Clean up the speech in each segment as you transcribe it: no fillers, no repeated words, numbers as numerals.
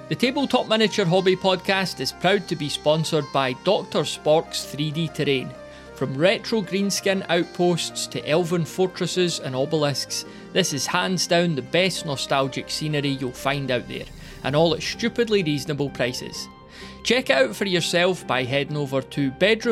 The Tabletop Miniature Hobby Podcast is proud to be sponsored by Dr. Spork's 3D Terrain. From retro greenskin outposts to elven fortresses and obelisks, this is hands down the best nostalgic scenery you'll find out there, and all at stupidly reasonable prices. Check it out for yourself by heading over to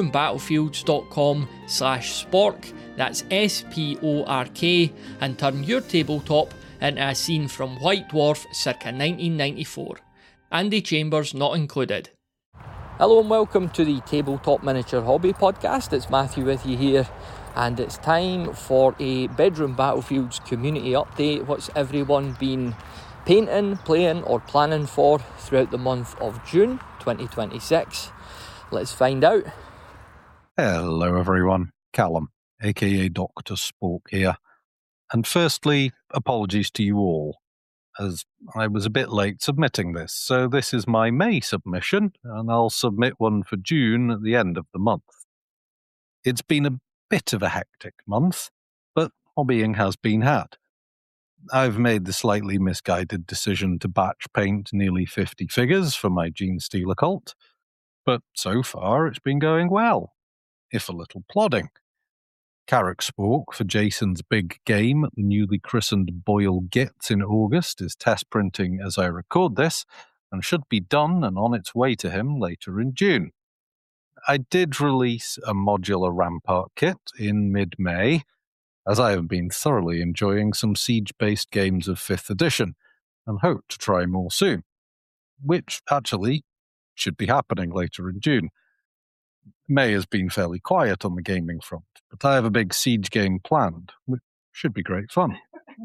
bedroombattlefields.com/spork, that's SPORK, and turn your tabletop into a scene from White Dwarf circa 1994. Andy Chambers not included. Hello and welcome to the Tabletop Miniature Hobby Podcast. It's Matthew with you here, and it's time for a Bedroom Battlefields community update. What's everyone been painting, playing or planning for throughout the month of June 2026? Let's find out. Hello everyone, Callum, aka Dr. Spork here. And firstly, apologies to you all, as I was a bit late submitting this. So this is my May submission, and I'll submit one for June at the end of the month. It's been a bit of a hectic month, but hobbying has been had. I've made the slightly misguided decision to batch paint nearly 50 figures for my Genestealer cult, but so far it's been going well, if a little plodding. Carrick Spork for Jason's big game at the newly christened Boyle Gits in August is test printing as I record this, and should be done and on its way to him later in June. I did release a modular Rampart kit in mid-May, as I have been thoroughly enjoying some siege-based games of 5th edition, and hope to try more soon, which actually should be happening later in June. May has been fairly quiet on the gaming front, but I have a big siege game planned, which should be great fun.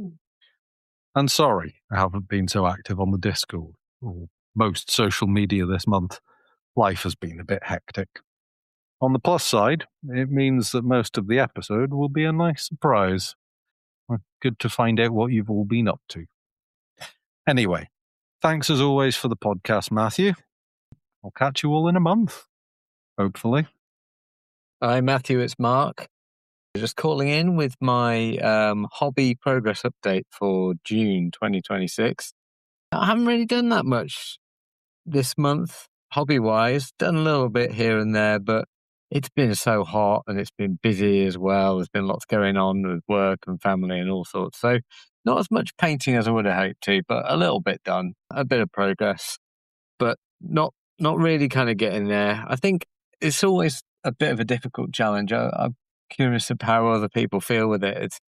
And sorry, I haven't been so active on the Discord, or most social media this month. Life has been a bit hectic. On the plus side, it means that most of the episode will be a nice surprise. Good to find out what you've all been up to. Anyway, thanks as always for the podcast, Matthew. I'll catch you all in a month. Hopefully. Hi, Matthew, it's Mark. Just calling in with my hobby progress update for June 2026. I haven't really done that much this month, hobby-wise. Done a little bit here and there, but it's been so hot and it's been busy as well. There's been lots going on with work and family and all sorts. So not as much painting as I would have hoped to, but a little bit done. A bit of progress, but not really kind of getting there. I think it's always a bit of a difficult challenge. I'm curious of how other people feel with it. It's,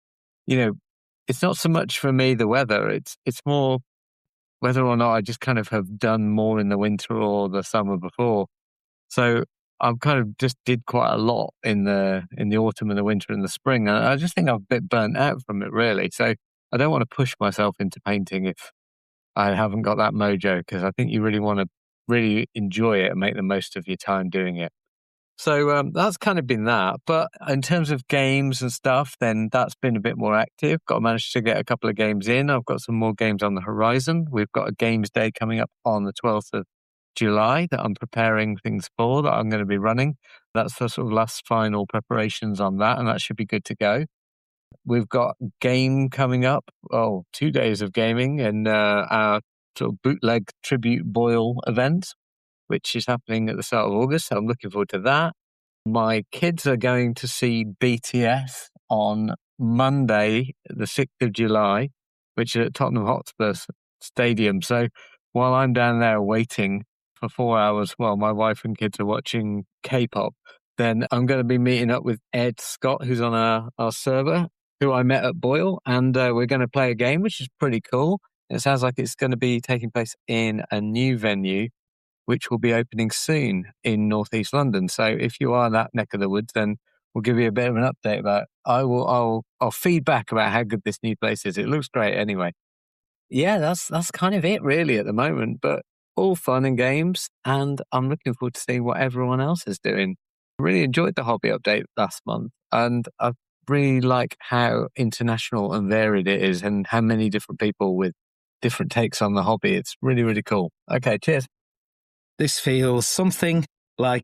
it's not so much for me the weather. It's more whether or not I just kind of have done more in the winter or the summer before. So I've kind of just did quite a lot in the autumn and the winter and the spring. And I just think I'm a bit burnt out from it, really. So I don't want to push myself into painting if I haven't got that mojo, because I think you really want to really enjoy it and make the most of your time doing it. So that's kind of been that. But in terms of games and stuff, then that's been a bit more active. Managed to get a couple of games in. I've got some more games on the horizon. We've got a games day coming up on the 12th of July that I'm preparing things for, that I'm going to be running. That's the sort of last final preparations on that, and that should be good to go. We've got game coming up. 2 days of gaming and our sort of bootleg tribute Boyle event, which is happening at the start of August. So I'm looking forward to that. My kids are going to see BTS on Monday, the 6th of July, which is at Tottenham Hotspur Stadium. So while I'm down there waiting for 4 hours while my wife and kids are watching K-pop, then I'm going to be meeting up with Ed Scott, who's on our server, who I met at Boyle, and we're going to play a game, which is pretty cool. It sounds like it's going to be taking place in a new venue, which will be opening soon in Northeast London. So if you are in that neck of the woods, then we'll give you a bit of an update about it. I'll feedback about how good this new place is. It looks great anyway. Yeah, that's kind of it really at the moment, but all fun and games, and I'm looking forward to seeing what everyone else is doing. I really enjoyed the hobby update last month, and I really like how international and varied it is, and how many different people with different takes on the hobby. It's really, really cool. Okay, cheers. This feels something like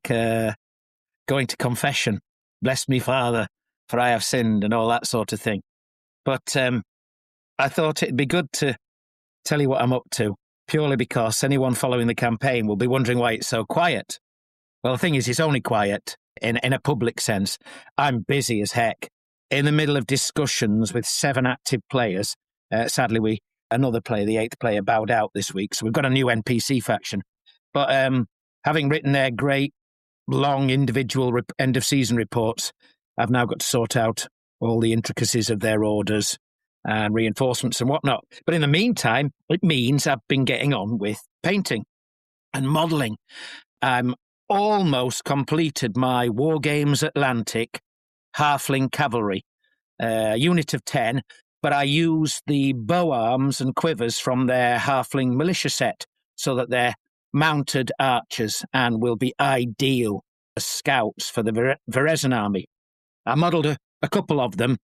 going to confession. Bless me, Father, for I have sinned, and all that sort of thing. But I thought it'd be good to tell you what I'm up to. purely because anyone following the campaign will be wondering why it's so quiet. Well, the thing is, it's only quiet in a public sense. I'm busy as heck, in the middle of discussions with 7 active players. Sadly, another player, the 8th player, bowed out this week, so we've got a new NPC faction. But having written their great, long, individual end-of-season reports, I've now got to sort out all the intricacies of their orders and reinforcements and whatnot. But in the meantime, it means I've been getting on with painting and modelling. I'm almost completed my War Games Atlantic Halfling Cavalry, unit of 10, but I used the bow arms and quivers from their Halfling militia set so that they're mounted archers and will be ideal as scouts for the Verezan army. I modelled a couple of them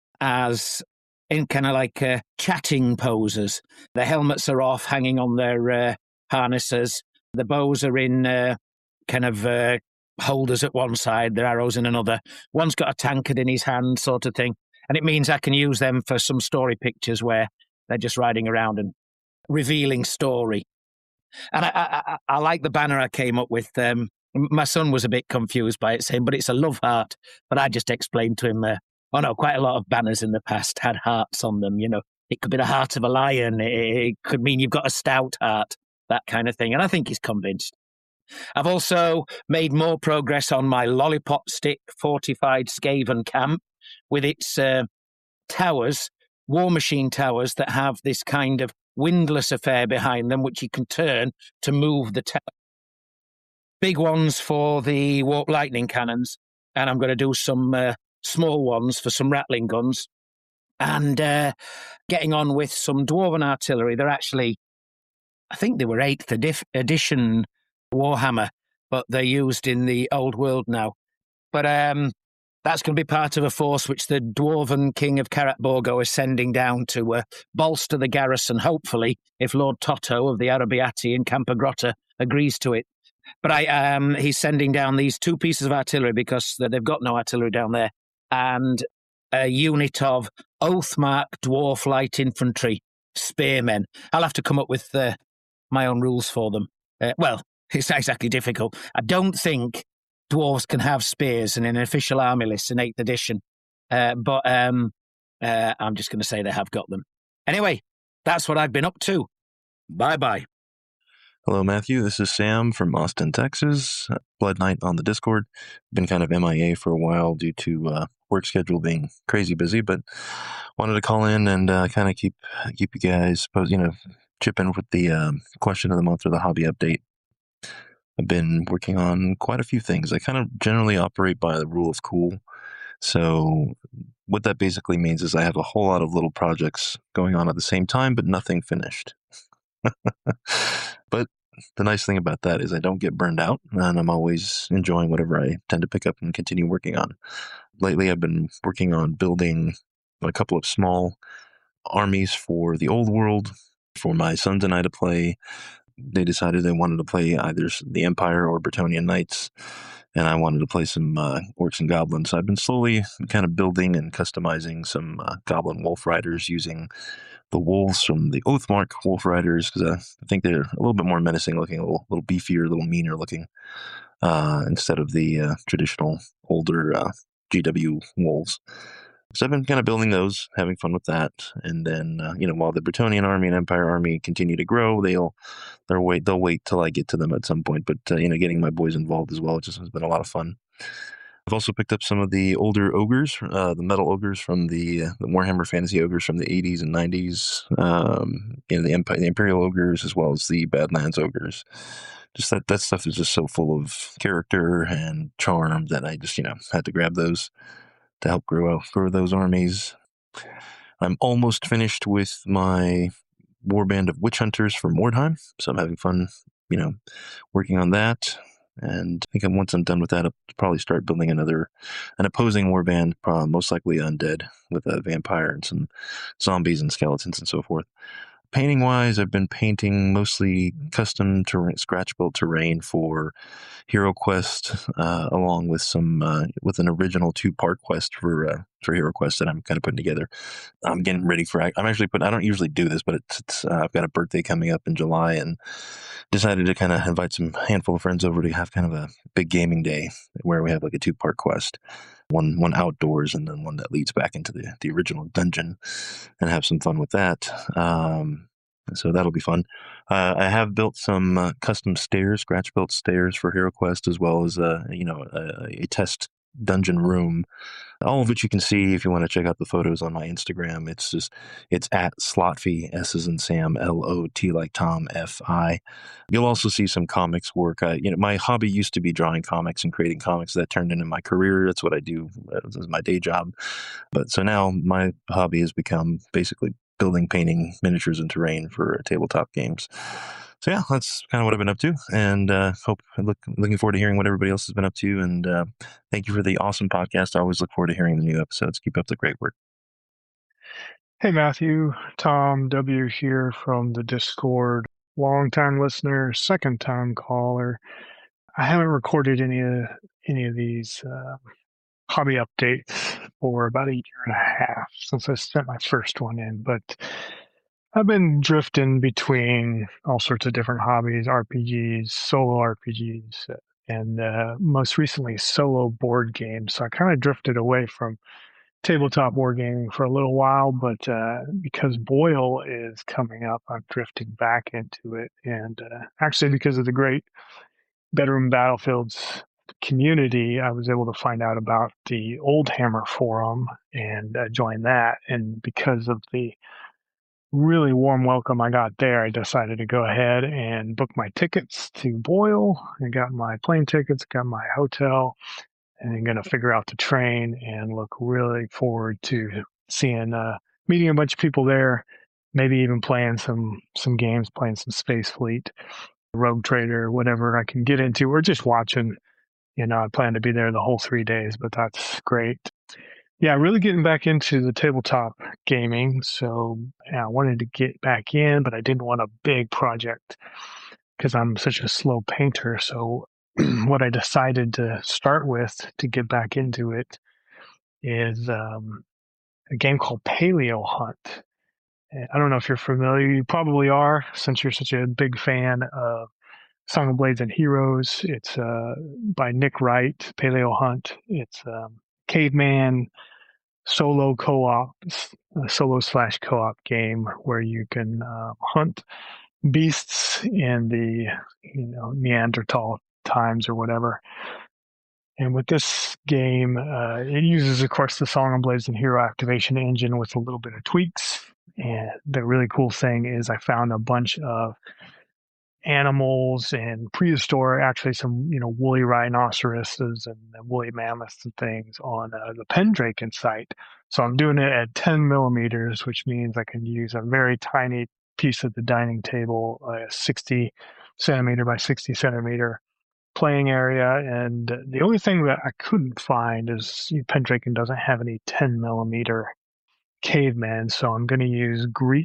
as in kind of like chatting poses. The helmets are off, hanging on their harnesses. The bows are in kind of holders at one side, their arrows in another. One's got a tankard in his hand, sort of thing. And it means I can use them for some story pictures where they're just riding around and revealing story. And I like the banner I came up with. My son was a bit confused by it, saying, but it's a love heart. But I just explained to him, quite a lot of banners in the past had hearts on them. You know, it could be the heart of a lion. It could mean you've got a stout heart, that kind of thing. And I think he's convinced. I've also made more progress on my lollipop stick fortified Skaven camp with its towers, war machine towers that have this kind of windlass affair behind them, which you can turn to move the tower. Big ones for the warp lightning cannons, and I'm going to do some small ones for some rattling guns, and getting on with some dwarven artillery. They're actually, I think they were 8th edition Warhammer, but they're used in the old world now. But that's going to be part of a force which the dwarven king of Karat Borgo is sending down to bolster the garrison, hopefully, if Lord Toto of the Arabiati in Campagrotta agrees to it. But he's sending down these 2 pieces of artillery because they've got no artillery down there, and a unit of Oathmark dwarf light infantry spearmen. I'll have to come up with my own rules for them. Well, it's not exactly difficult. I don't think dwarves can have spears in an official army list in 8th edition, but I'm just going to say they have got them. Anyway, that's what I've been up to. Bye-bye. Hello, Matthew. This is Sam from Austin, Texas. Blood Knight on the Discord. Been kind of MIA for a while due to work schedule being crazy busy, but wanted to call in and kind of keep you guys, chip in with the question of the month or the hobby update. I've been working on quite a few things. I kind of generally operate by the rule of cool. So what that basically means is I have a whole lot of little projects going on at the same time, but nothing finished. But the nice thing about that is I don't get burned out, and I'm always enjoying whatever I tend to pick up and continue working on. Lately, I've been working on building a couple of small armies for the old world for my sons and I to play. They decided they wanted to play either the Empire or Bretonnian Knights, and I wanted to play some orcs and goblins. So I've been slowly kind of building and customizing some goblin wolf riders using the wolves from the Oathmark wolf riders, because I think they're a little bit more menacing looking, a little beefier, a little meaner looking, instead of the traditional older GW wolves. So I've been kind of building those, having fun with that, and then while the Bretonnian army and Empire army continue to grow, they'll wait till I get to them at some point. But getting my boys involved as well, it just has been a lot of fun. I've also picked up some of the older ogres, the metal ogres from the Warhammer Fantasy ogres from the 80s and 90s, the Imperial ogres, as well as the Badlands ogres. Just that stuff is just so full of character and charm that I just had to grab those to help grow those armies. I'm almost finished with my warband of witch hunters for Mordheim, so I'm having fun, working on that. And I think once I'm done with that, I'll probably start building an opposing warband, most likely undead, with a vampire and some zombies and skeletons and so forth. painting wise, I've been painting mostly custom scratch built terrain for Hero Quest, along with some with an original 2-part quest for Hero Quest that I'm kind of putting together. I'm getting ready for. I'm actually putting. I don't usually do this, but it's I've got a birthday coming up in July, and decided to kind of invite some handful of friends over to have kind of a big gaming day where we have like a 2-part quest, one outdoors and then one that leads back into the original dungeon, and have some fun with that. So that'll be fun. I have built some custom stairs, scratch built stairs for Hero Quest, as well as a test dungeon room, all of which you can see if you want to check out the photos on my Instagram. It's at Slotfi, S as in Sam, LOT like Tom, FI. You'll also see some comics work. My hobby used to be drawing comics and creating comics. That turned into my career. That's what I do as my day job. But so now my hobby has become basically building, painting miniatures and terrain for tabletop games. So yeah, that's kind of what I've been up to, and looking forward to hearing what everybody else has been up to. And thank you for the awesome podcast. I always look forward to hearing the new episodes. Keep up the great work. Hey, Matthew. Tom W. here from the Discord. Long-time listener, second-time caller. I haven't recorded any of these hobby updates for about a year and a half since I sent my first one in, but I've been drifting between all sorts of different hobbies, RPGs, solo RPGs, and most recently solo board games. So I kind of drifted away from tabletop board gaming for a little while, but because Boyle is coming up, I'm drifting back into it. And actually, because of the great Bedroom Battlefields community, I was able to find out about the Old Hammer forum and join that. And because of the really warm welcome I got there, I decided to go ahead and book my tickets to Boyle. I got my plane tickets, got my hotel, and I'm going to figure out the train and look really forward to seeing, meeting a bunch of people there, maybe even playing some games, playing some Space Fleet, Rogue Trader, whatever I can get into, or just watching. I plan to be there the whole 3 days, but that's great. Yeah, really getting back into the tabletop gaming. So I wanted to get back in, but I didn't want a big project because I'm such a slow painter. So what I decided to start with to get back into it is a game called Paleo Hunt. I don't know if you're familiar. You probably are, since you're such a big fan of Song of Blades and Heroes. It's by Nick Wright, Paleo Hunt. It's caveman solo co-op, solo/co-op game where you can hunt beasts in the Neanderthal times or whatever. And with this game, it uses, of course, the Song of Blades and Hero activation engine with a little bit of tweaks. And the really cool thing is I found a bunch of animals and prehistoric, actually some woolly rhinoceroses and woolly mammoths and things on the Pendraken site. So I'm doing it at 10 millimeters, which means I can use a very tiny piece of the dining table, a 60 centimeter by 60 centimeter playing area. And the only thing that I couldn't find is Pendraken doesn't have any 10 millimeter cavemen, so I'm going to use Greek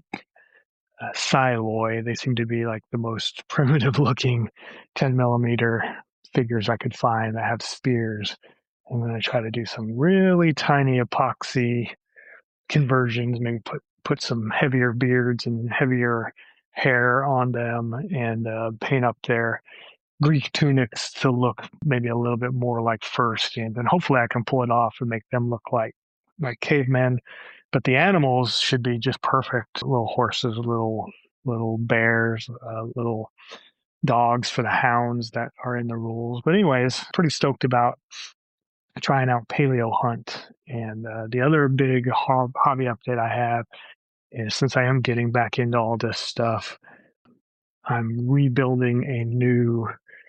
Siloi. They seem to be like the most primitive looking 10 millimeter figures I could find that have spears. I'm going to try to do some really tiny epoxy conversions, maybe put some heavier beards and heavier hair on them, and paint up their Greek tunics to look maybe a little bit more like fur skins. And hopefully I can pull it off and make them look like cavemen. But the animals should be just perfect. Little horses, little bears, little dogs for the hounds that are in the rules. But anyways, pretty stoked about trying out Paleo Hunt. And the other big hobby update I have is, since I am getting back into all this stuff, I'm rebuilding a new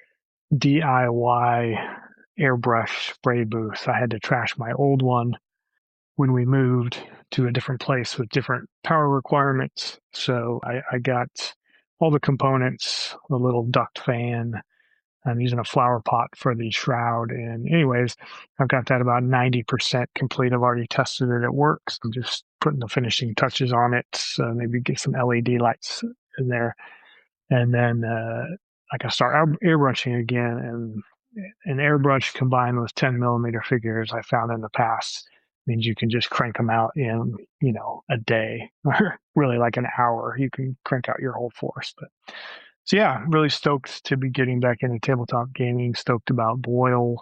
DIY airbrush spray booth. I had to trash my old one when we moved to a different place with different power requirements. So I got all the components, the little duct fan, I'm using a flower pot for the shroud. And anyways, I've got that about 90% complete. I've already tested it. It works. I'm just putting the finishing touches on it. Maybe get some LED lights in there. And then I can start airbrushing again. And an airbrush combined with 10 millimeter figures I found in the past means you can just crank them out in, a day or really like an hour. You can crank out your whole force. So yeah, really stoked to be getting back into tabletop gaming, stoked about Boyle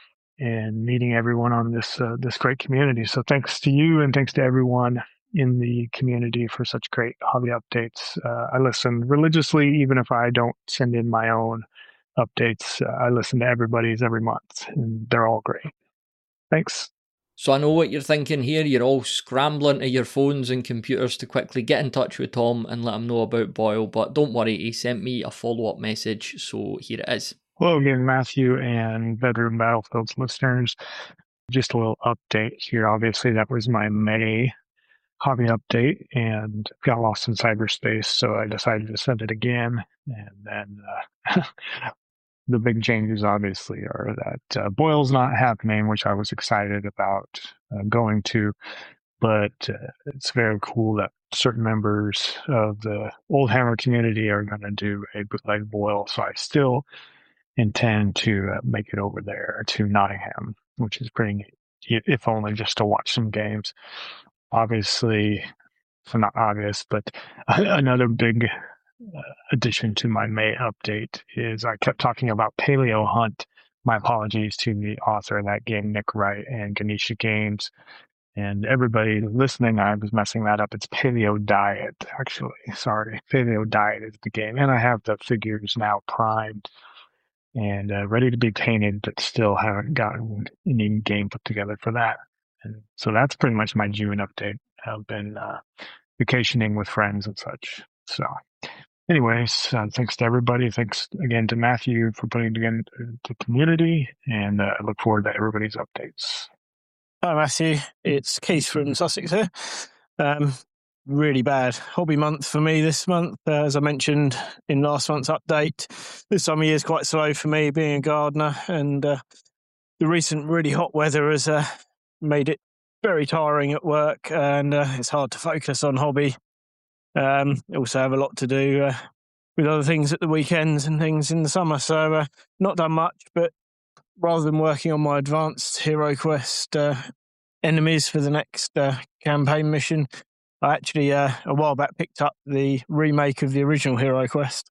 and meeting everyone on this great community. So thanks to you and thanks to everyone in the community for such great hobby updates. I listen religiously, even if I don't send in my own updates. I listen to everybody's every month, and they're all great. Thanks. So I know what you're thinking here. You're all scrambling to your phones and computers to quickly get in touch with Tom and let him know about Boyle, but don't worry, he sent me a follow-up message, so here it is. Hello again, Matthew and Bedroom Battlefields listeners. Just a little update here. Obviously, that was my May hobby update and got lost in cyberspace, so I decided to send it again. And then the big changes, obviously, are that Boyle's not happening, which I was excited about going to, but it's very cool that certain members of the Old Hammer community are going to do a bootleg Boyle, so I still intend to make it over there to Nottingham, which is pretty neat, if only just to watch some games. Obviously, so not obvious, but another big addition to my May update is I kept talking about Paleo Hunt. My apologies to the author of that game, Nick Wright, and Ganesha Games. And everybody listening, I was messing that up. It's Paleo Diet, actually. Sorry. Paleo Diet is the game. And I have the figures now primed and ready to be painted, but still haven't gotten any game put together for that. And so that's pretty much my June update. I've been vacationing with friends and such. So anyways, thanks to everybody. Thanks again to Matthew for putting together the community, and I look forward to everybody's updates. Hi, Matthew. It's Keith from Sussex here. Really bad hobby month for me this month. As I mentioned in last month's update, this time of year is quite slow for me, being a gardener, and the recent really hot weather has made it very tiring at work, and it's hard to focus on hobby. Also have a lot to do with other things at the weekends and things in the summer, so not done much, but rather than working on my advanced Hero Quest enemies for the next campaign mission, I actually a while back picked up the remake of the original Hero Quest,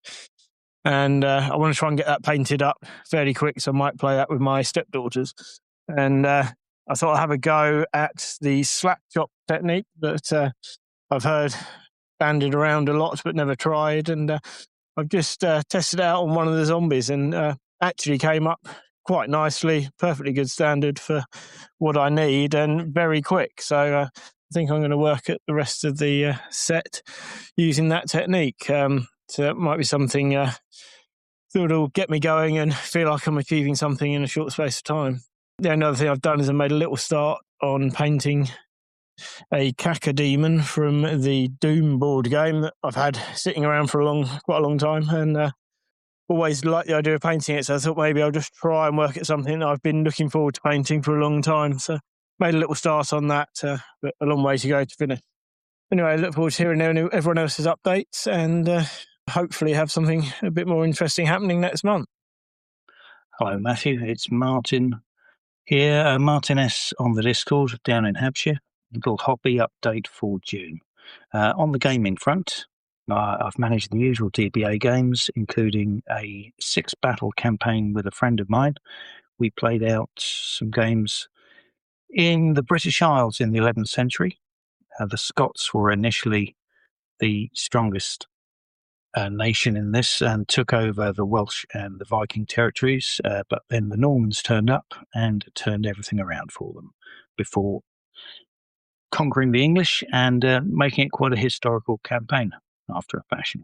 and I want to try and get that painted up fairly quick, so I might play that with my stepdaughters. And I thought I'd have a go at the slap chop technique that I've heard bandied around a lot but never tried, and I've just tested it out on one of the zombies, and actually came up quite nicely, perfectly good standard for what I need, and very quick. So I think I'm going to work at the rest of the set using that technique. So it might be something that will get me going and feel like I'm achieving something in a short space of time. The only other thing I've done is I made a little start on painting a Cacodemon from the Doom board game that I've had sitting around for quite a long time, and always liked the idea of painting it, so I thought maybe I'll just try and work at something that I've been looking forward to painting for a long time. So made a little start on that, but a long way to go to finish. Anyway, I look forward to hearing everyone else's updates, and hopefully have something a bit more interesting happening next month. Hello, Matthew. It's Martin here, Martin S. on the Discord down in Hampshire. Little hobby update for June. On the gaming front, I've managed the usual DBA games, including a 6-battle campaign with a friend of mine. We played out some games in the British Isles in the 11th century. The Scots were initially the strongest nation in this and took over the Welsh and the Viking territories, but then the Normans turned up and turned everything around for them before conquering the English and making it quite a historical campaign after a fashion.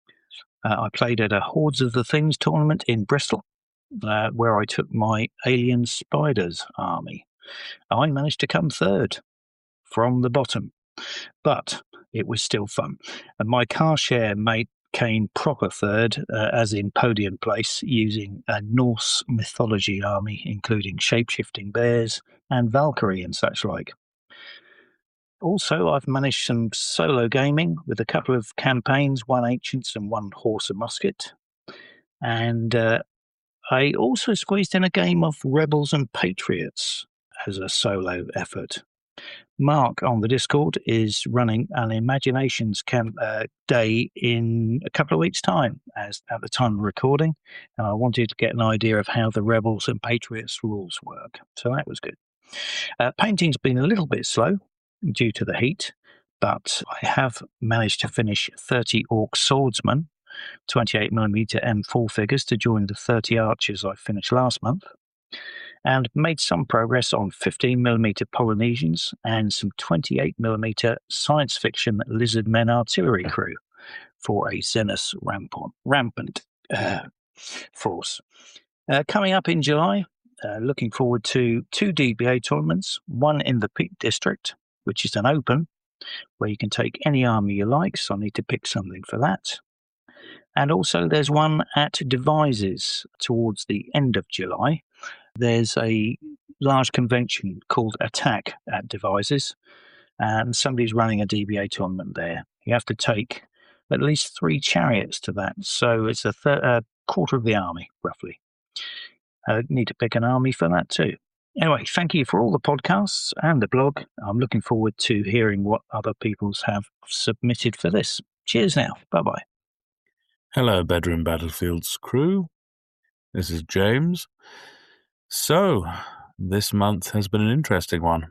I played at a Hordes of the Things tournament in Bristol, where I took my Alien Spiders army. I managed to come third from the bottom, but it was still fun. And my car share mate came proper third, as in podium place, using a Norse mythology army, including shape-shifting bears and Valkyrie and such like. Also, I've managed some solo gaming with a couple of campaigns, one Ancients and one Horse and Musket. And I also squeezed in a game of Rebels and Patriots as a solo effort. Mark on the Discord is running an Imaginations day in a couple of weeks' time, as at the time of recording, and I wanted to get an idea of how the Rebels and Patriots rules work. So that was good. Painting's been a little bit slow due to the heat, but I have managed to finish 30 Orc Swordsmen, 28mm M4 figures to join the 30 Archers I finished last month, and made some progress on 15mm Polynesians and some 28mm science fiction Lizardmen artillery crew for a Xenos rampant force. Coming up in July, looking forward to 2 DBA tournaments, one in the Peak District, which is an open, where you can take any army you like, so I need to pick something for that. And also there's one at Devises towards the end of July. There's a large convention called Attack at Devises, and somebody's running a DBA tournament there. You have to take at least 3 chariots to that, so it's a quarter of the army, roughly. I need to pick an army for that too. Anyway, thank you for all the podcasts and the blog. I'm looking forward to hearing what other people's have submitted for this. Cheers now. Bye-bye. Hello, Bedroom Battlefields crew. This is James. So, this month has been an interesting one.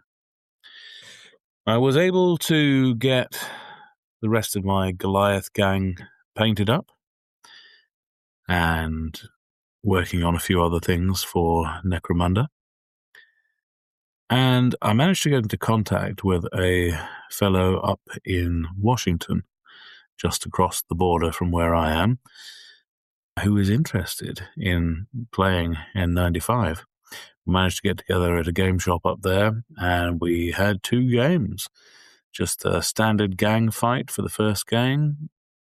I was able to get the rest of my Goliath gang painted up and working on a few other things for Necromunda. And I managed to get into contact with a fellow up in Washington, just across the border from where I am, who is interested in playing N95. We managed to get together at a game shop up there, and we had 2 games. Just a standard gang fight for the first game,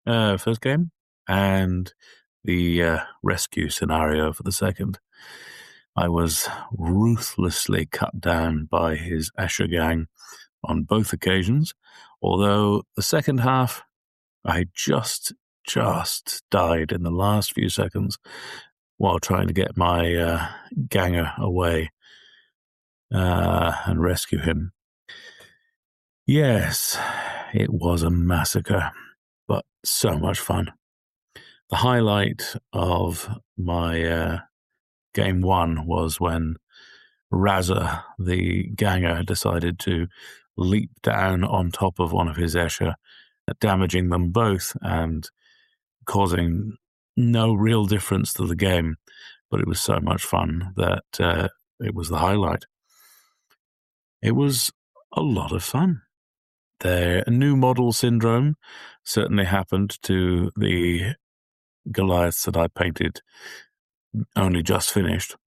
and the rescue scenario for the second. I was ruthlessly cut down by his Escher gang on both occasions, although the second half I just died in the last few seconds while trying to get my ganger away and rescue him. Yes, it was a massacre, but so much fun. The highlight of my Game 1 was when Razza, the ganger, decided to leap down on top of one of his Escher, damaging them both and causing no real difference to the game. But it was so much fun that it was the highlight. It was a lot of fun. The new model syndrome certainly happened to the Goliaths that I painted only just finished.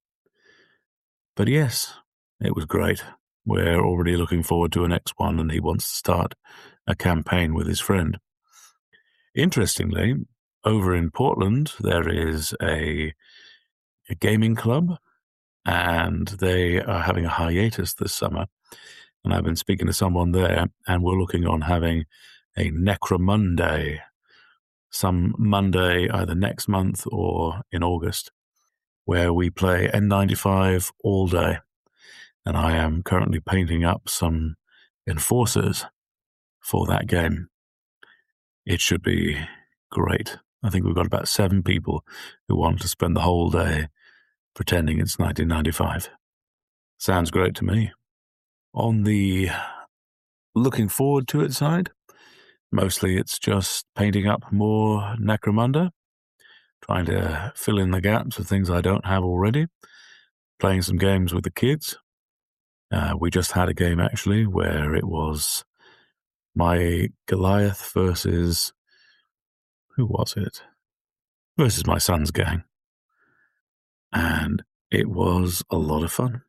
But yes, it was great. We're already looking forward to a next one, and he wants to start a campaign with his friend. Interestingly, over in Portland, there is a gaming club, and they are having a hiatus this summer. And I've been speaking to someone there, and we're looking on having a Necromunday, some Monday either next month or in August, where we play N95 all day. And I am currently painting up some enforcers for that game. It should be great. I think we've got about 7 people who want to spend the whole day pretending it's 1995. Sounds great to me. On the looking forward to it side, mostly it's just painting up more Necromunda, trying to fill in the gaps of things I don't have already, playing some games with the kids. We just had a game, actually, where it was my Goliath versus... who was it? Versus my son's gang. And it was a lot of fun.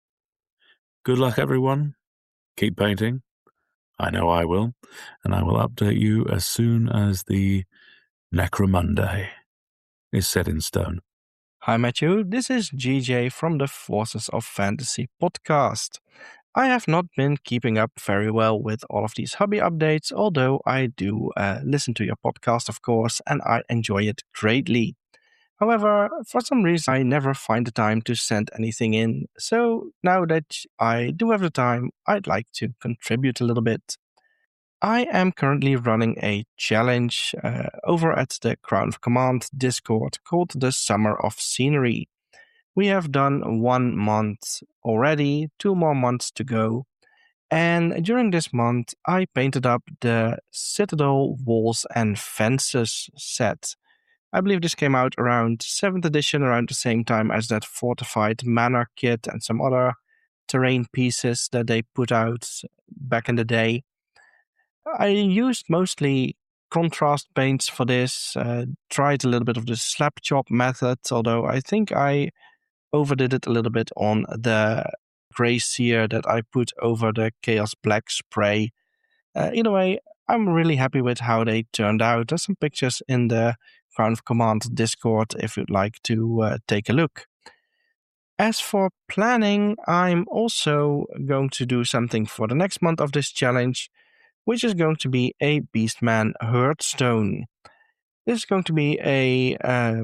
Good luck, everyone. Keep painting. I know I will. And I will update you as soon as the Necromunda is set in stone. Hi, Matthew. This is GJ from the Forces of Fantasy podcast. I have not been keeping up very well with all of these hobby updates, although I do listen to your podcast, of course, and I enjoy it greatly. However, for some reason, I never find the time to send anything in. So now that I do have the time, I'd like to contribute a little bit. I am currently running a challenge over at the Crown of Command Discord called the Summer of Scenery. We have done 1 month already, 2 more months to go. And during this month, I painted up the Citadel Walls and Fences set. I believe this came out around 7th edition, around the same time as that Fortified Manor kit and some other terrain pieces that they put out back in the day. I used mostly contrast paints for this, tried a little bit of the slap chop method, although I think I overdid it a little bit on the gray sear that I put over the Chaos Black spray. Either way, I'm really happy with how they turned out. There's some pictures in the Crown of Command Discord if you'd like to take a look. As for planning, I'm also going to do something for the next month of this challenge, which is going to be a Beastman Hearthstone. This is going to be a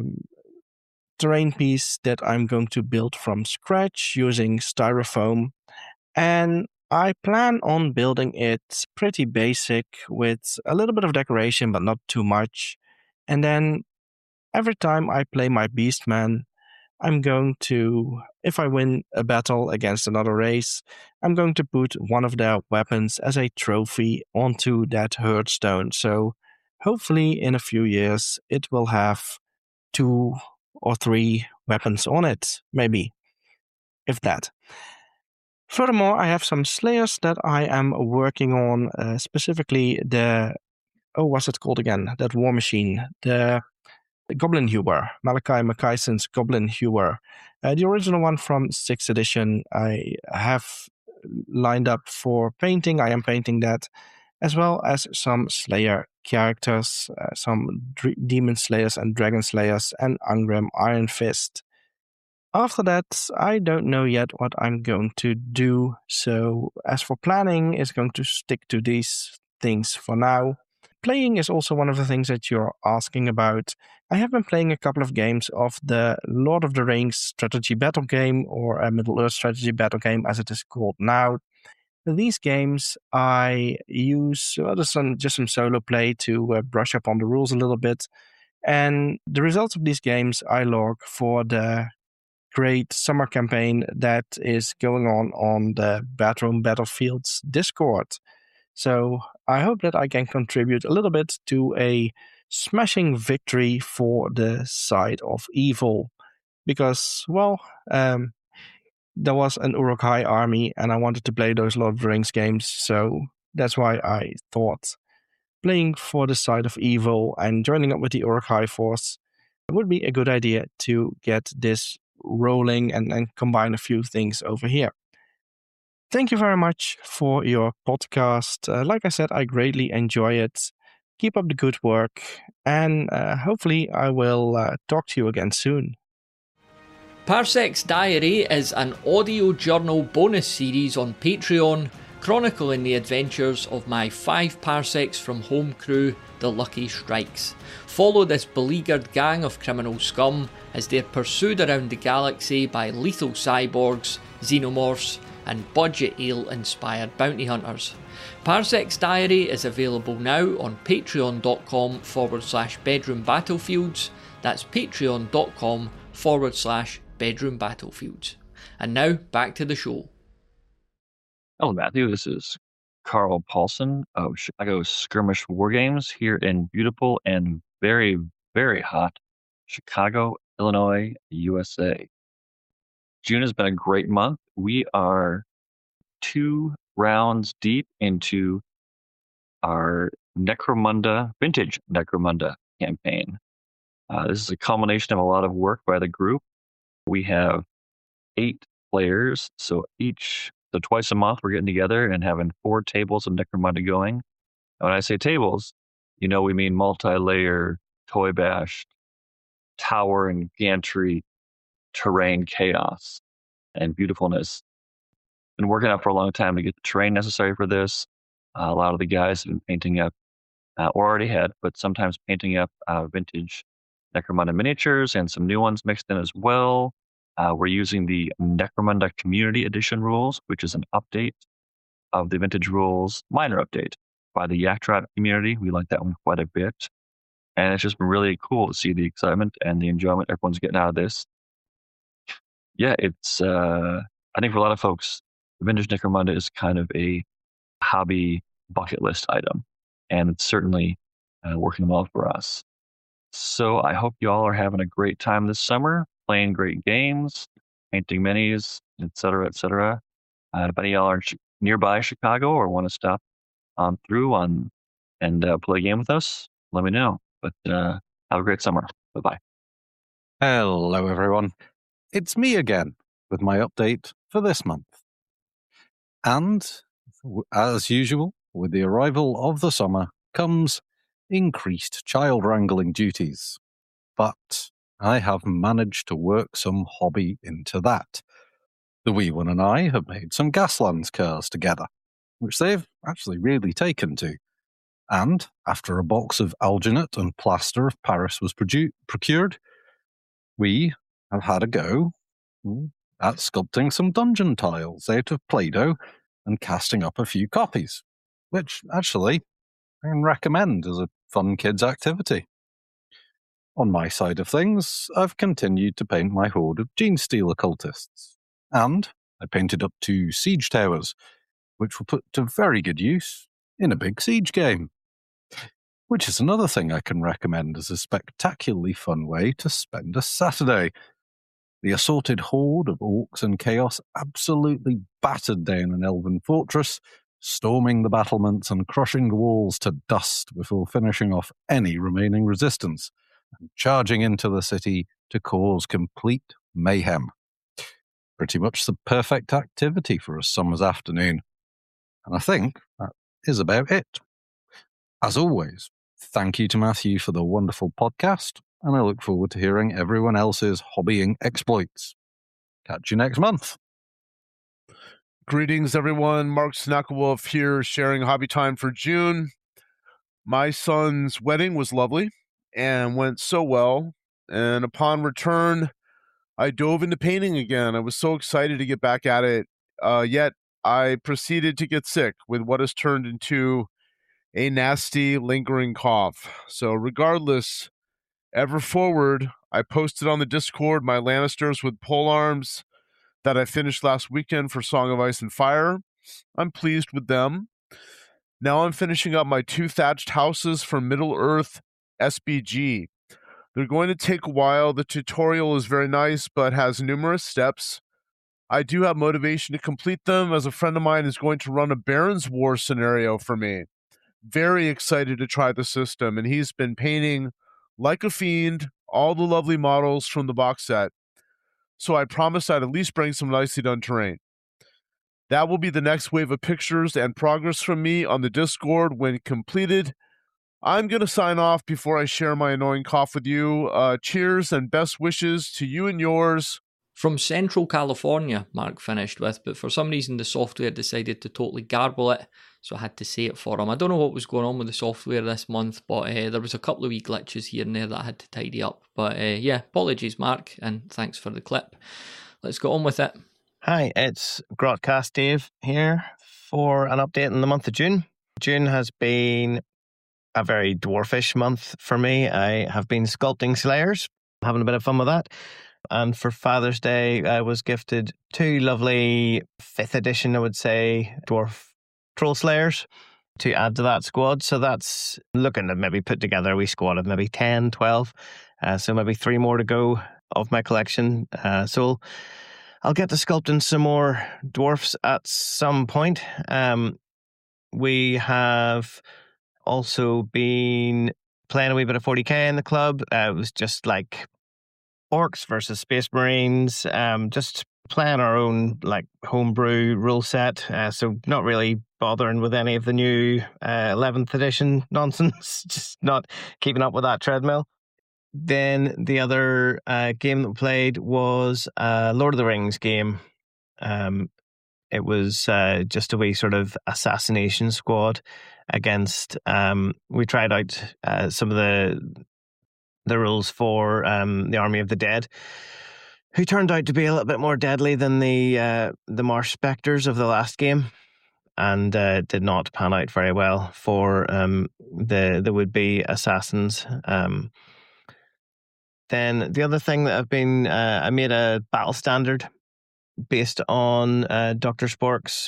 terrain piece that I'm going to build from scratch using styrofoam, and I plan on building it pretty basic with a little bit of decoration but not too much. And then every time I play my Beastman, I'm going to, if I win a battle against another race, I'm going to put one of their weapons as a trophy onto that Hearthstone. So hopefully in a few years it will have 2 or 3 weapons on it, maybe, if that. Furthermore, I have some Slayers that I am working on, specifically the, what's it called again? That war machine, the Goblin Hewer, Malachi McKayson's Goblin Hewer. The original one from 6th edition I have lined up for painting. I am painting that, as well as some Slayer characters, some Demon Slayers and Dragon Slayers, and Angram Iron Fist. After that, I don't know yet what I'm going to do. So as for planning, it's going to stick to these things for now. Playing is also one of the things that you're asking about. I have been playing a couple of games of the Lord of the Rings strategy battle game, or a Middle-earth strategy battle game as it is called now. These games I use just some solo play to brush up on the rules a little bit. And the results of these games I log for the great summer campaign that is going on the Batroom Battlefields Discord. So I hope that I can contribute a little bit to a smashing victory for the side of evil. Because, well, there was an Uruk-hai army and I wanted to play those Lord of the Rings games. So that's why I thought playing for the side of evil and joining up with the Uruk-hai force would be a good idea to get this rolling and combine a few things over here. Thank you very much for your podcast. Like I said, I greatly enjoy it. Keep up the good work, and hopefully I will talk to you again soon. Parsek's Diary is an audio journal bonus series on Patreon, chronicling the adventures of my 5 parsecs from home crew, the Lucky Strikes. Follow this beleaguered gang of criminal scum as they're pursued around the galaxy by lethal cyborgs, xenomorphs, and budget ale-inspired bounty hunters. Parsek's Diary is available now on patreon.com/bedroom battlefields. That's patreon.com/bedroom battlefields. And now, back to the show. Hello, Matthew. This is Carl Paulson of Chicago Skirmish Wargames here in beautiful and very, very hot Chicago, Illinois, USA. June has been a great month. We are 2 rounds deep into our vintage Necromunda campaign. This is a culmination of a lot of work by the group. We have 8 players, so twice a month we're getting together and having 4 tables of Necromunda going. And when I say tables, we mean multi-layer toy bash, tower and gantry, terrain chaos, and beautifulness. Been working out for a long time to get the terrain necessary for this. A lot of the guys have been painting up, or already had, but sometimes painting up vintage Necromunda miniatures and some new ones mixed in as well. We're using the Necromunda Community Edition rules, which is an update of the vintage rules, minor update by the Yaktrot community. We like that one quite a bit. And it's just been really cool to see the excitement and the enjoyment everyone's getting out of this. Yeah, it's, I think for a lot of folks, vintage Necromunda is kind of a hobby bucket list item. And it's certainly working well for us. So I hope you all are having a great time this summer, playing great games, painting minis, etc., etc. If any of y'all are nearby Chicago or want to stop on through and play a game with us, let me know. But have a great summer. Bye-bye. Hello, everyone. It's me again with my update for this month. And, as usual, with the arrival of the summer comes increased child wrangling duties. But I have managed to work some hobby into that. The wee one and I have made some Gaslands cars together, which they've actually really taken to. And after a box of alginate and plaster of Paris was procured, we have had a go at sculpting some dungeon tiles out of Play-Doh and casting up a few copies, which actually I can recommend as a fun kids' activity. On my side of things, I've continued to paint my horde of Genestealer cultists, and I painted up 2 siege towers, which were put to very good use in a big siege game. Which is another thing I can recommend as a spectacularly fun way to spend a Saturday. The assorted horde of orcs and chaos absolutely battered down an elven fortress, storming the battlements and crushing the walls to dust before finishing off any remaining resistance, and charging into the city to cause complete mayhem. Pretty much the perfect activity for a summer's afternoon. And I think that is about it. As always, thank you to Matthew for the wonderful podcast, and I look forward to hearing everyone else's hobbying exploits. Catch you next month. Greetings, everyone. Mark Snacklewolf here, sharing hobby time for June. My son's wedding was lovely and went so well, and upon return, I dove into painting again. I was so excited to get back at it, yet I proceeded to get sick with what has turned into a nasty, lingering cough. So regardless, ever forward, I posted on the Discord my Lannisters with polearms that I finished last weekend for Song of Ice and Fire. I'm pleased with them. Now I'm finishing up my 2 thatched houses for Middle-earth SBG. They're going to take a while. The tutorial is very nice, but has numerous steps. I do have motivation to complete them, as a friend of mine is going to run a Baron's War scenario for me. Very excited to try the system, and he's been painting like a fiend all the lovely models from the box set. So I promised I'd at least bring some nicely done terrain. That will be the next wave of pictures and progress from me on the Discord when completed. I'm going to sign off before I share my annoying cough with you. Cheers and best wishes to you and yours. From Central California, Mark finished with, but for some reason the software decided to totally garble it, so I had to say it for him. I don't know what was going on with the software this month, but there was a couple of wee glitches here and there that I had to tidy up. But yeah, apologies, Mark, and thanks for the clip. Let's go on with it. Hi, it's Grotcast Dave here for an update in the month of June. June has been a very dwarfish month for me. I have been sculpting Slayers, having a bit of fun with that. And for Father's Day, I was gifted 2 lovely 5th edition, I would say, dwarf troll slayers to add to that squad. So that's looking to maybe put together a wee squad of maybe 10, 12. So maybe 3 more to go of my collection. So I'll get to sculpting some more dwarfs at some point. We have also been playing a wee bit of 40k in the club. It was just like orcs versus space marines, just playing our own like homebrew rule set, so not really bothering with any of the new 11th edition nonsense, just not keeping up with that treadmill. Then the other game that we played was Lord of the Rings game. It was just a wee sort of assassination squad against. We tried out some of the rules for the Army of the Dead, who turned out to be a little bit more deadly than the Marsh Spectres of the last game, and did not pan out very well for the would-be assassins. Then the other thing that I made a battle standard based on Dr. Spork's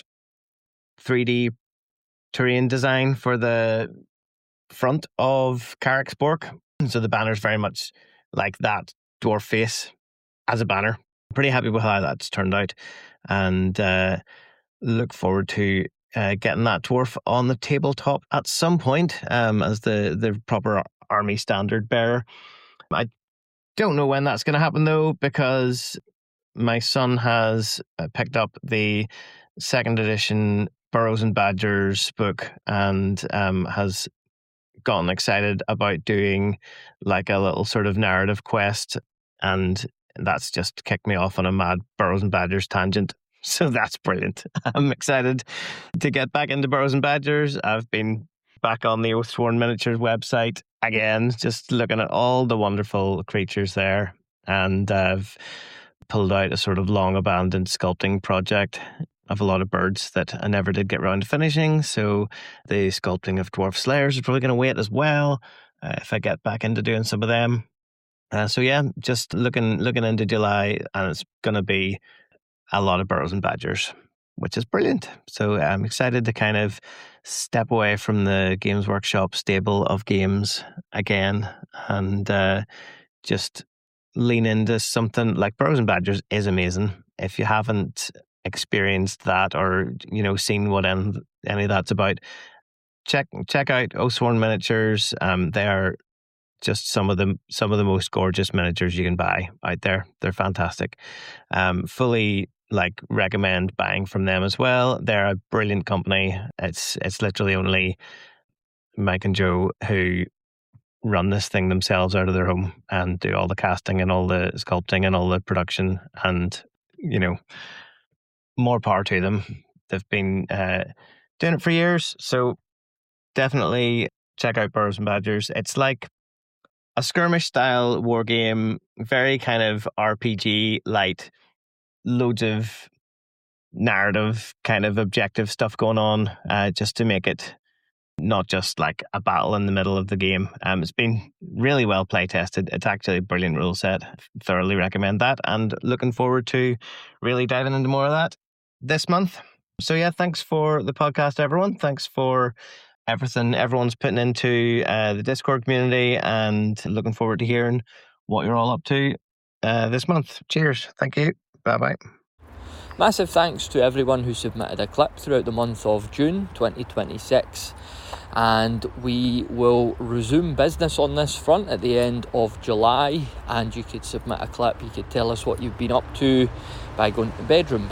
3D terrain design for the front of Carrick Spork. So the banner's very much like that dwarf face as a banner. Pretty happy with how that's turned out, and look forward to getting that dwarf on the tabletop at some point as the proper army standard bearer. I don't know when that's going to happen though, because my son has picked up the 2nd edition Burrows and Badgers book and has gotten excited about doing like a little sort of narrative quest, and that's just kicked me off on a mad Burrows and Badgers tangent. So that's brilliant. I'm excited to get back into Burrows and Badgers. I've been back on the Oathsworn Miniatures website again, just looking at all the wonderful creatures there, and I've pulled out a sort of long abandoned sculpting project of a lot of birds that I never did get around to finishing. So the sculpting of Dwarf Slayers is probably going to wait as well if I get back into doing some of them. So yeah, just looking into July, and it's going to be a lot of Burrows and Badgers, which is brilliant. So I'm excited to kind of step away from the Games Workshop stable of games again, and just lean into something like Burrows and Badgers is amazing. If you haven't experienced that, or seen what any of that's about, check out Oathsworn Miniatures. They are just some of the most gorgeous miniatures you can buy out there. They're fantastic. Fully recommend buying from them as well. They're a brilliant company. It's literally only Mike and Joe who run this thing themselves out of their home and do all the casting and all the sculpting and all the production, and more power to them. They've been doing it for years, so definitely check out Burrows and Badgers. It's like a skirmish style war game, very kind of RPG light, loads of narrative kind of objective stuff going on, just to make it not just like a battle in the middle of the game. It's been really well play tested. It's actually a brilliant rule set. Thoroughly recommend that, and looking forward to really diving into more of that this month. So yeah, thanks for the podcast, everyone. Thanks for everything everyone's putting into the Discord community, and looking forward to hearing what you're all up to this month. Cheers. Thank you. Bye-bye. Massive thanks to everyone who submitted a clip throughout the month of June 2026, and we will resume business on this front at the end of July. And you could submit a clip, you could tell us what you've been up to by going to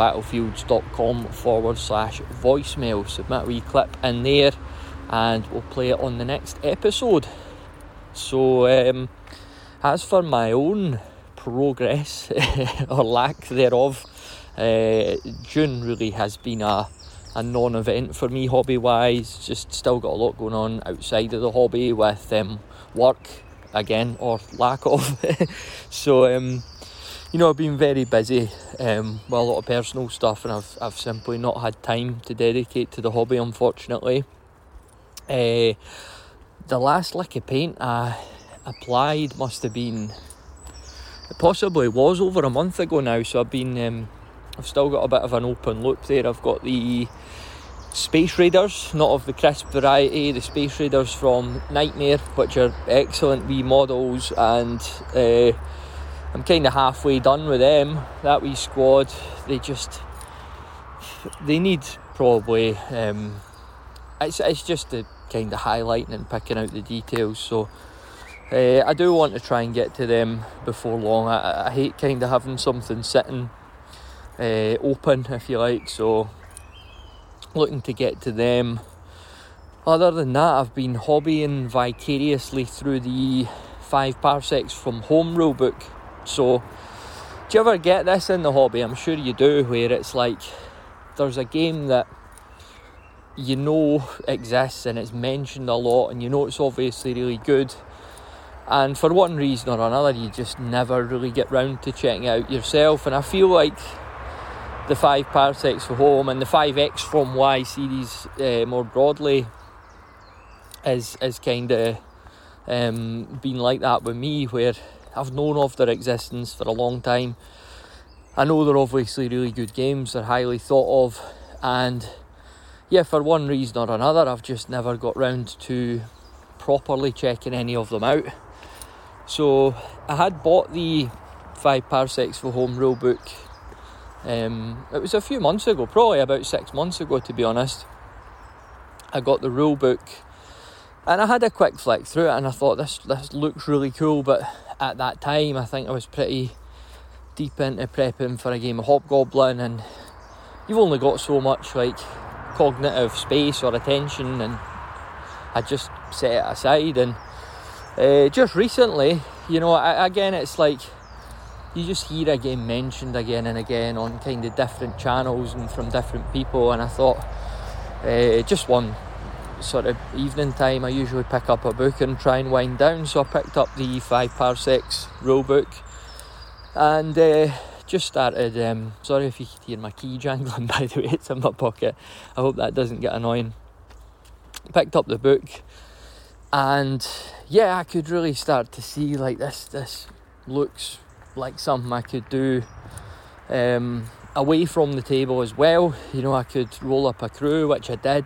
bedroombattlefields.com/voicemail. Submit a wee clip in there and we'll play it on the next episode. So as for my own progress or lack thereof, June really has been a non-event for me hobby-wise. Just still got a lot going on outside of the hobby with work again, or lack of. So I've been very busy with a lot of personal stuff, and I've simply not had time to dedicate to the hobby, unfortunately. The last lick of paint I applied must have been, it possibly was over a month ago now. So I've still got a bit of an open loop there. I've got the Space Raiders, not of the crisp variety, the Space Raiders from Nightmare, which are excellent wee models, and I'm kind of halfway done with them. That wee squad, they need probably, it's just the kind of highlighting and picking out the details. So I do want to try and get to them before long. I hate kind of having something sitting open, if you like, so looking to get to them. Other than that, I've been hobbying vicariously through the 5 Parsecs from Home rulebook. So, do you ever get this in the hobby? I'm sure you do, where it's like there's a game that you know exists and it's mentioned a lot and you know it's obviously really good, and for one reason or another you just never really get round to checking it out yourself. And I feel like the 5 Parsecs for Home and the 5X from Y series more broadly is kind of been like that with me, where I've known of their existence for a long time. I know they're obviously really good games, they're highly thought of, and yeah, for one reason or another I've just never got round to properly checking any of them out. So I had bought the 5 Parsecs for Home rulebook. It was a few months ago, probably about 6 months ago to be honest. I got the rulebook and I had a quick flick through it and I thought this looks really cool, but at that time I think I was pretty deep into prepping for a game of Hobgoblin, and you've only got so much like cognitive space or attention, and I just set it aside. And just recently, you know, again it's like you just hear a game mentioned again and again on kind of different channels and from different people, and I thought just one sort of evening time I usually pick up a book and try and wind down, so I picked up the 5 Parsecs rulebook and just started, sorry if you could hear my key jangling by the way, it's in my pocket, I hope that doesn't get annoying. Picked up the book and yeah, I could really start to see like this looks like something I could do away from the table as well. You know, I could roll up a crew, which I did,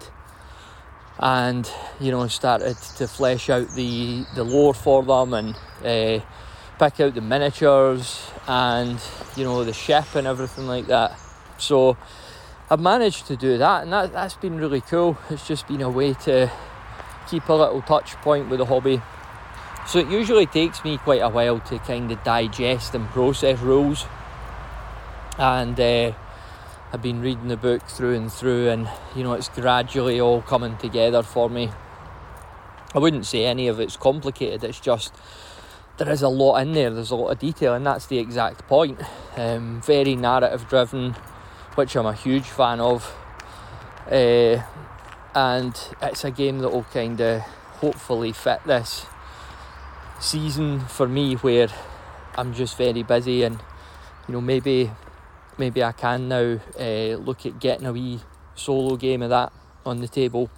and you know, started to flesh out the lore for them and pick out the miniatures and you know, the ship and everything like that. So I've managed to do that, and that's been really cool. It's just been a way to keep a little touch point with the hobby. So it usually takes me quite a while to kind of digest and process rules, and I've been reading the book through and through, and you know, it's gradually all coming together for me. I wouldn't say any of it's complicated, it's just there is a lot in there, there's a lot of detail, and that's the exact point. Very narrative driven, which I'm a huge fan of, and it's a game that will kind of hopefully fit this season for me, where I'm just very busy, and you know, maybe I can now look at getting a wee solo game of that on the table.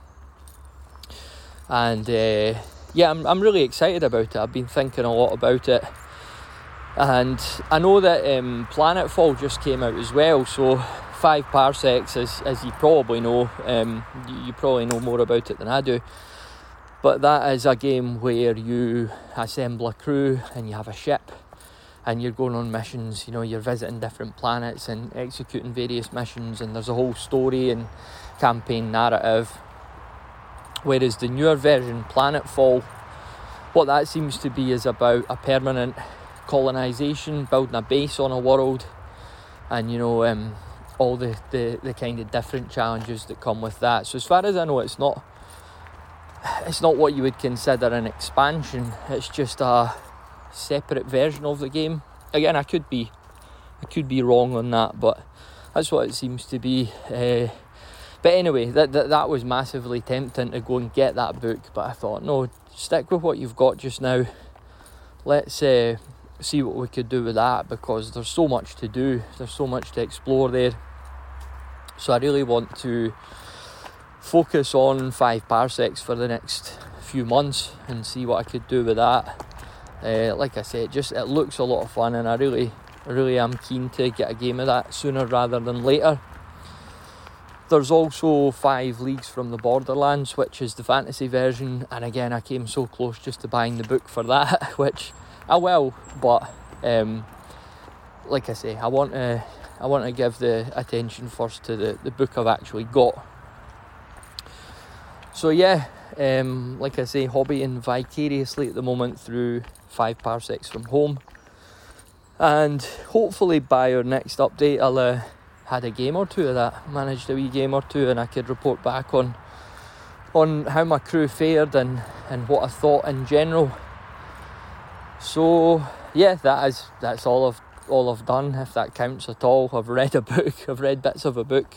And yeah, I'm really excited about it. I've been thinking a lot about it, and I know that Planetfall just came out as well, so 5 Parsecs, as you probably know, you probably know more about it than I do, but that is a game where you assemble a crew and you have a ship and you're going on missions. You know, you're visiting different planets and executing various missions, and there's a whole story and campaign narrative. Whereas the newer version, Planetfall, what that seems to be is about a permanent colonisation, building a base on a world, and you know, all the kind of different challenges that come with that. So as far as I know, it's not what you would consider an expansion, it's just a separate version of the game. Again, I could be wrong on that, but that's what it seems to be. But anyway, that was massively tempting to go and get that book, but I thought, no, stick with what you've got just now. Let's see what we could do with that, because there's so much to do, there's so much to explore there. So I really want to focus on 5 Parsecs for the next few months and see what I could do with that. Like I said, it looks a lot of fun, and I really am keen to get a game of that sooner rather than later. There's also 5 Leagues from the Borderlands, which is the fantasy version, and again, I came so close just to buying the book for that, which I will, but like I say, I want to give the attention first to the book I've actually got. So yeah, like I say, hobbying vicariously at the moment through 5 Parsecs from Home, and hopefully by our next update I'll had a game or two of that, managed a wee game or two, and I could report back on how my crew fared and what I thought in general. So yeah, that's all I've done, if that counts at all. I've read a book. I've read bits of a book.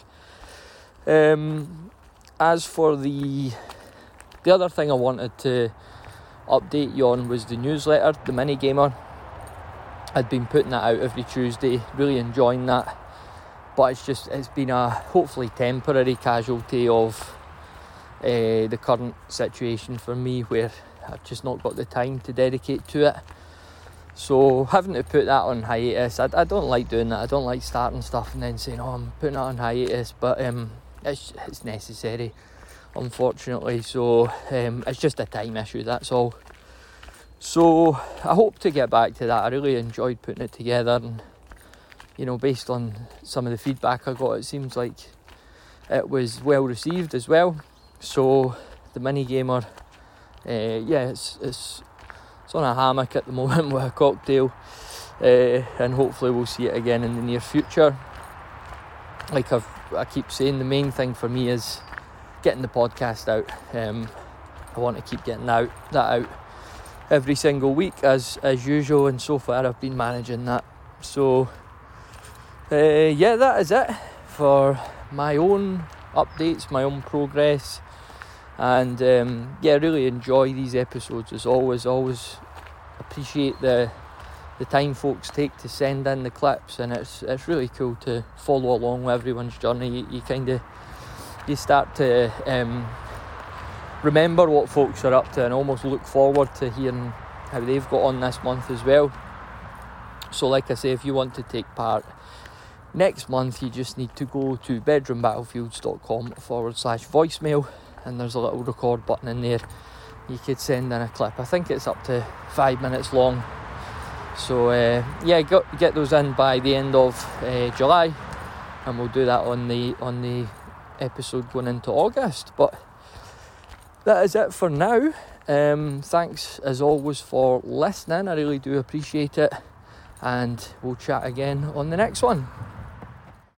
As for the other thing I wanted to update you on was the newsletter, the Mini Gamer. I'd been putting that out every Tuesday, really enjoying that, but it's been a hopefully temporary casualty of the current situation for me, where I've just not got the time to dedicate to it. So having to put that on hiatus, I don't like doing that. I don't like starting stuff and then saying, I'm putting it on hiatus, but it's necessary, unfortunately. So it's just a time issue, that's all. So I hope to get back to that. I really enjoyed putting it together, and based on some of the feedback I got, it seems like it was well received as well. So the Mini Gamer, it's on a hammock at the moment with a cocktail, and hopefully we'll see it again in the near future. Like I keep saying, the main thing for me is getting the podcast out. I want to keep getting that out every single week as usual, and so far I've been managing that. So that is it for my own updates, my own progress, and really enjoy these episodes as always. Always appreciate the time folks take to send in the clips, and it's really cool to follow along with everyone's journey. You start to remember what folks are up to and almost look forward to hearing how they've got on this month as well. So like I say, if you want to take part next month, you just need to go to bedroombattlefields.com/voicemail, and there's a little record button in there. You could send in a clip. I think it's up to 5 minutes long. So get those in by the end of July, and we'll do that on the episode going into August. But that is it for now. Thanks as always for listening. I really do appreciate it, and we'll chat again on the next one.